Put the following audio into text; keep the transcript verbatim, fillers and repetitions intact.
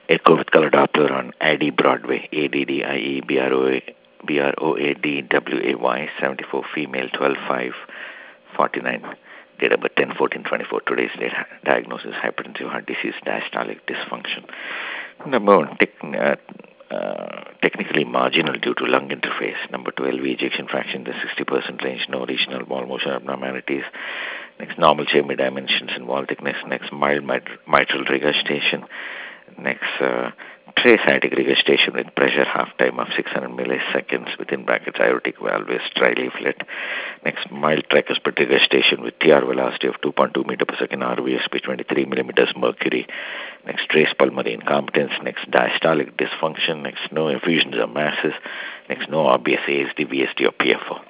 Echo with color Doppler on Addie Broadway, A D D I E B R O A B R O A D W A Y, seventy-four female, twelve five forty-nine. Date of birth ten fourteen twenty-four. Today's date diagnosis hypertensive heart disease, diastolic dysfunction. Number one, tech, uh, uh, technically marginal due to lung interface. Number two, L V ejection fraction in the sixty percent range, no regional wall motion abnormalities. Next, normal chamber dimensions and wall thickness. Next, mild mit- mitral regurgitation. Next, uh, trace aortic regurgitation with pressure half time of six hundred milliseconds within brackets aortic valve is trileaflet. Next, mild tricuspid regurgitation with T R velocity of two point two meter per second, R V S P twenty-three millimeters mercury. Next, trace pulmonary incompetence. Next, diastolic dysfunction. Next, no effusions or masses. Next, no obvious A S D, V S D or P F O.